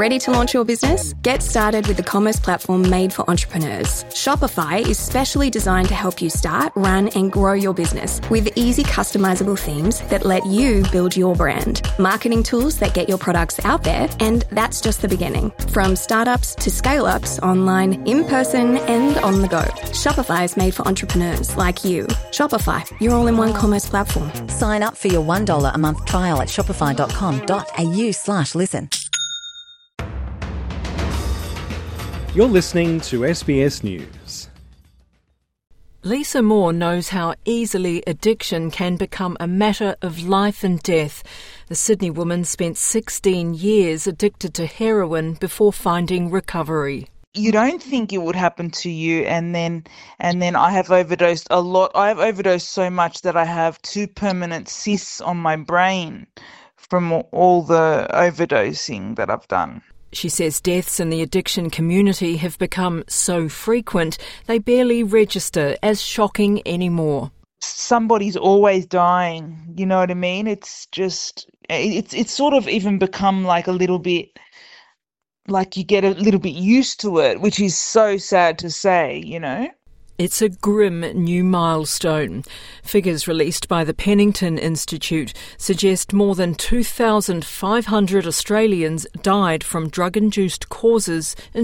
Ready to launch your business? Get started with the commerce platform made for entrepreneurs. Shopify is specially designed to help you start, run and grow your business with easy customizable themes that let you build your brand, marketing tools that get your products out there, and that's just the beginning. From startups to scale-ups, online, in person and on the go. Shopify is made for entrepreneurs like you. Shopify, your all-in-one commerce platform. Sign up for your $1 a month trial at shopify.com.au/listen. You're listening to SBS News. Lisa Moore knows how easily addiction can become a matter of life and death. The Sydney woman spent 16 years addicted to heroin before finding recovery. You don't think it would happen to you, and then I have overdosed a lot. I have overdosed so much that I have 2 permanent cysts on my brain from all the overdosing that I've done. She says deaths in the addiction community have become so frequent they barely register as shocking anymore. Somebody's always dying, you know what I mean? It's just, it's sort of even become like a little bit, like you get a little bit used to it, which is so sad to say, you know? It's a grim new milestone. Figures released by the Pennington Institute suggest more than 2,500 Australians died from drug-induced causes in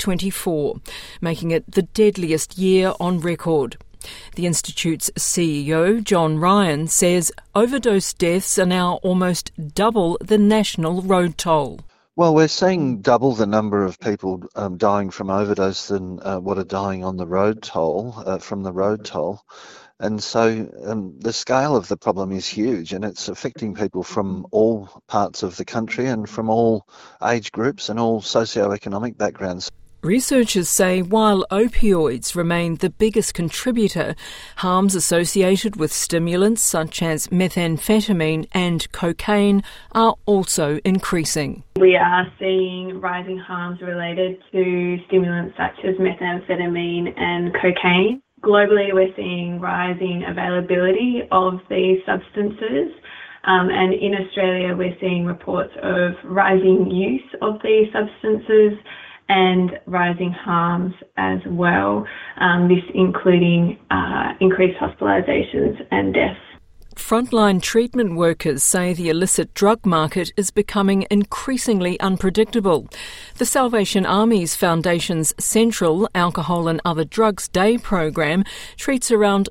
2024, making it the deadliest year on record. The Institute's CEO, John Ryan, says overdose deaths are now almost double the national road toll. Well, we're seeing double the number of people dying from overdose than what are dying on the road toll, from the road toll. And so the scale of the problem is huge, and it's affecting people from all parts of the country and from all age groups and all socioeconomic backgrounds. Researchers say while opioids remain the biggest contributor, harms associated with stimulants such as methamphetamine and cocaine are also increasing. We are seeing rising harms related to stimulants such as methamphetamine and cocaine. Globally, we're seeing rising availability of these substances. And in Australia, we're seeing reports of rising use of these substances and rising harms as well, this including increased hospitalisations and deaths. Frontline treatment workers say the illicit drug market is becoming increasingly unpredictable. The Salvation Army's Foundation's Central Alcohol and Other Drugs Day program treats around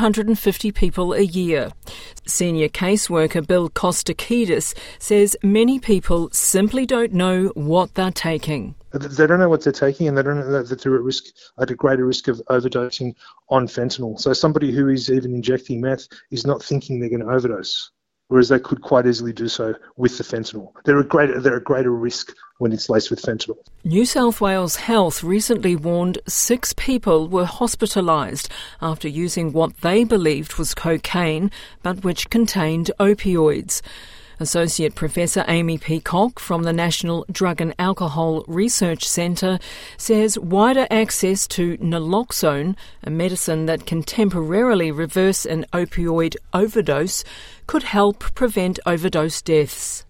250 people a year. Senior caseworker Bill Kostakidis says many people simply don't know what they're taking. They don't know what they're taking, and they don't know that they're at a greater risk of overdosing on fentanyl. So somebody who is even injecting meth is not thinking they're going to overdose, whereas they could quite easily do so with the fentanyl. They're a greater risk when it's laced with fentanyl. New South Wales Health recently warned 6 people were hospitalised after using what they believed was cocaine, but which contained opioids. Associate Professor Amy Peacock from the National Drug and Alcohol Research Centre says wider access to naloxone, a medicine that can temporarily reverse an opioid overdose, could help prevent overdose deaths.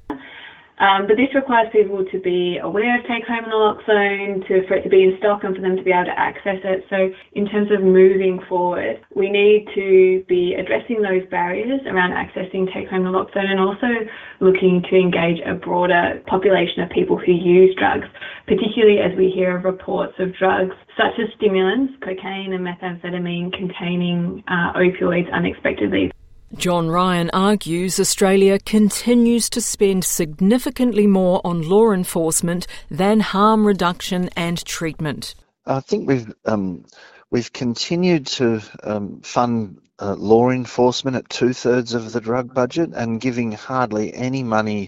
But this requires people to be aware of take-home naloxone, for it to be in stock and for them to be able to access it. So in terms of moving forward, we need to be addressing those barriers around accessing take-home naloxone and also looking to engage a broader population of people who use drugs, particularly as we hear of reports of drugs such as stimulants, cocaine and methamphetamine containing opioids unexpectedly. John Ryan argues Australia continues to spend significantly more on law enforcement than harm reduction and treatment. I think we've continued to fund law enforcement at 2/3 of the drug budget and giving hardly any money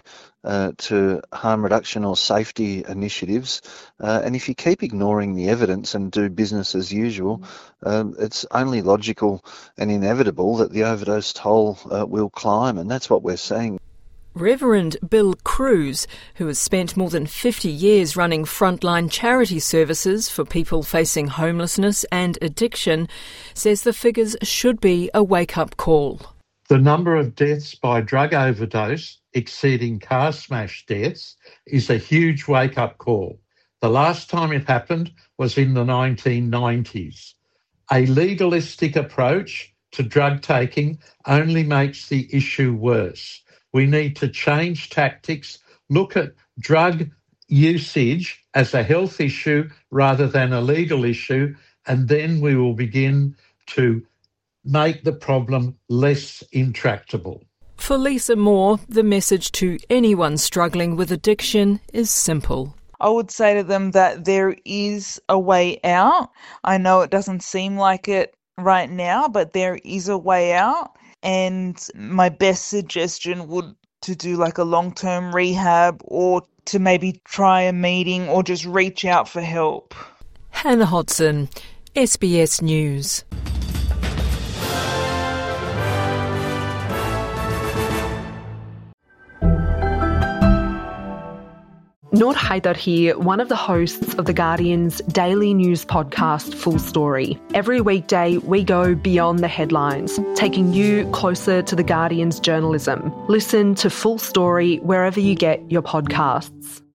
to harm reduction or safety initiatives. And if you keep ignoring the evidence and do business as usual, it's only logical and inevitable that the overdose toll will climb, and that's what we're seeing. Reverend Bill Cruz, who has spent more than 50 years running frontline charity services for people facing homelessness and addiction, says the figures should be a wake-up call. The number of deaths by drug overdose exceeding car smash deaths is a huge wake-up call. The last time it happened was in the 1990s. A legalistic approach to drug taking only makes the issue worse. We need to change tactics, look at drug usage as a health issue rather than a legal issue, and then we will begin to make the problem less intractable. For Lisa Moore, the message to anyone struggling with addiction is simple. I would say to them that there is a way out. I know it doesn't seem like it right now, but there is a way out. And my best suggestion would to do like a long-term rehab, or to maybe try a meeting, or just reach out for help. Hannah Hodson, SBS News. Noor Haider here, one of the hosts of The Guardian's daily news podcast, Full Story. Every weekday, we go beyond the headlines, taking you closer to The Guardian's journalism. Listen to Full Story wherever you get your podcasts.